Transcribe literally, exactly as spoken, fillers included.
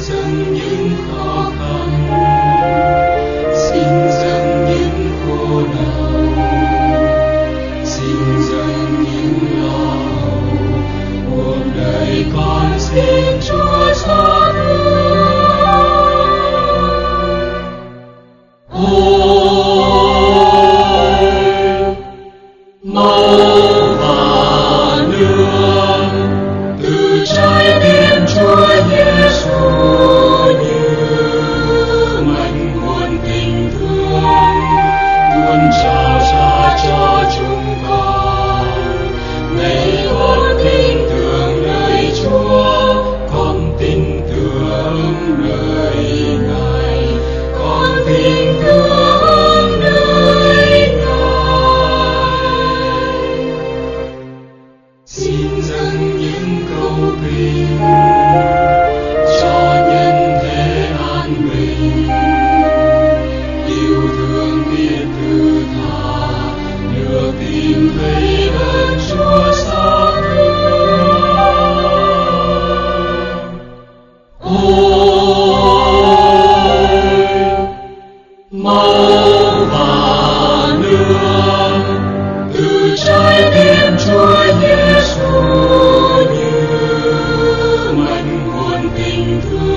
dâng những khó khăn, xin dâng những khổ đau, xin dâng những lo âu. Cuộc đời con xin Chúa xóa thương. Ôi máu và nước từ trái tim Chúa Giêsu như mạch nguồn tình thương luôn trao ra cho chúng con. Này con tin tưởng nơi Chúa, con tin tưởng nơi Ngài, con tin tưởng nơi Ngài. Xin dâng những câu kinh cho nhân thế an bình, yêu thương biết thứ tha, được tìm thấy ơn Chúa xót thương. Ôi máu và nước từ trái tim Chúa Giêsu như mạch nguồn tình thương